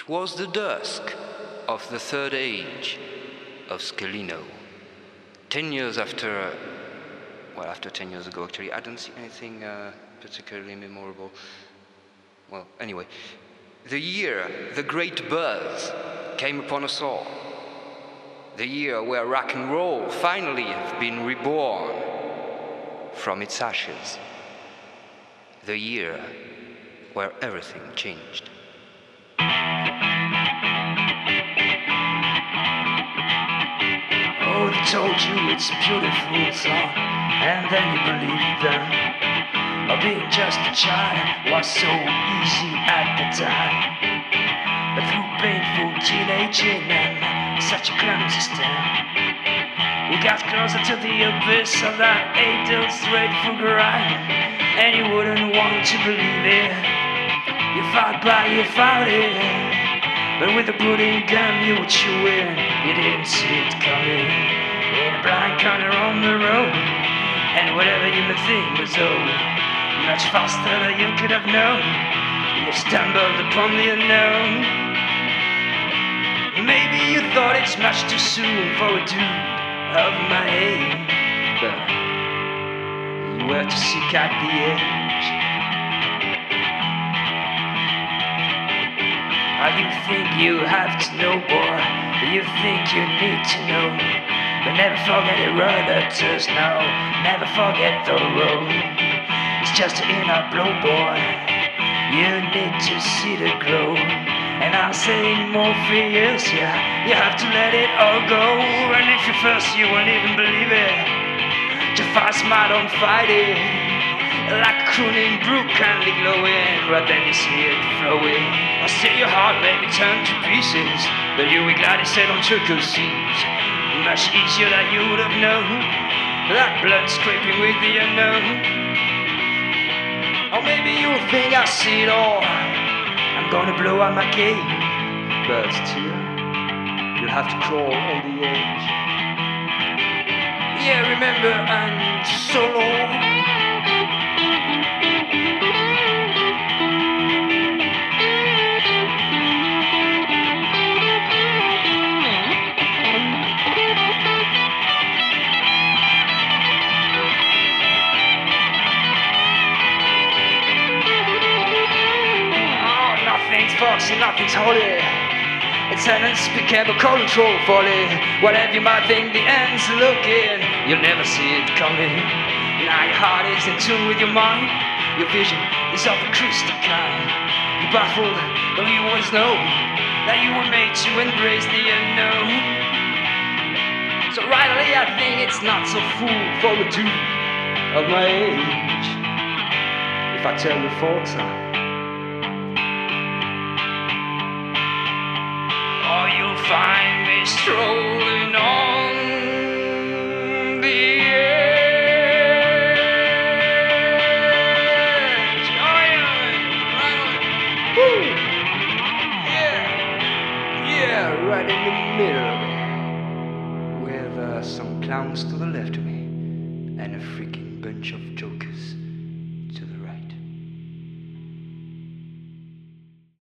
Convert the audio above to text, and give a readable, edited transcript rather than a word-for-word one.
was the dusk of the third age of Scalino. 10 years after, after 10 years ago actually, I don't see anything particularly memorable. Well, anyway, the year the great buzz came upon us all. The year where rock and roll finally have been reborn from its ashes. The year where everything changed. Oh, they told you it's a beautiful song, and then you believed them. Oh, being just a child was so easy at the time. But through painful teenaging and such a clumsy step, we got closer to the abyss of that adult dreadful grind. And you wouldn't want to believe it. You fought by, you fought it. But with the pudding gum you were chewing, you didn't see it coming. In a blind corner on the road, and whatever you may think was over, much faster than you could have known, you stumbled upon the unknown. Maybe you thought it's much too soon for a dude of my age, but you were to seek out the edge. You think you have to know, boy, you think you need to know, but never forget the road that says no, never forget the road. It's just an inner blow, boy, you need to see the glow. And I'm saying more for years, yeah, you have to let it all go. And if you first you won't even believe it, just fight smart, don't fight it. Like a crooning brook kindly glowing, but then you see it flowing. I see your heart maybe turn to pieces, but you were glad it said on turtle seas. Much easier than you would have known, that blood scraping with the unknown. Or maybe you'll think I see it all, I'm gonna blow out my cage, but still, you'll have to crawl on the edge. Yeah, remember, I'm solo. Nothing's foxy, nothing's holy. It's an unspeakable control folly. Whatever you might think, the end's looking, you'll never see it coming. Now your heart is in tune with your mind. Your vision is of the crystal kind. You're baffled, though you always know that you were made to embrace the unknown. So rightly I think it's not so fool for a dude of my age if I tell you folks you'll find me strolling on the edge. Oh yeah, woo! Yeah, right in the middle of it, with some clowns to the left of me and a freaking bunch of jokers